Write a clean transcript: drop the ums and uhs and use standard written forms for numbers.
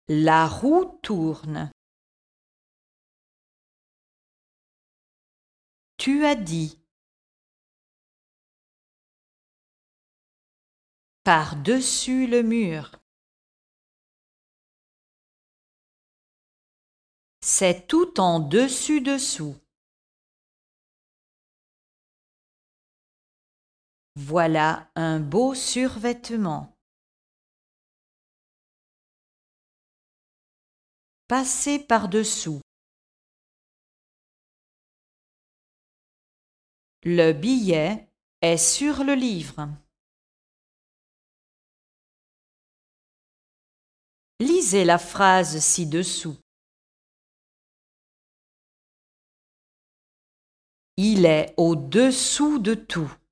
La roue tourne. Tu as dit. Par-dessus le mur. C'est tout en dessus-dessous. Voilà un beau survêtement. Passer par-dessous. Le billet est sur le livre. Lisez la phrase ci-dessous. Il est au-dessous de tout.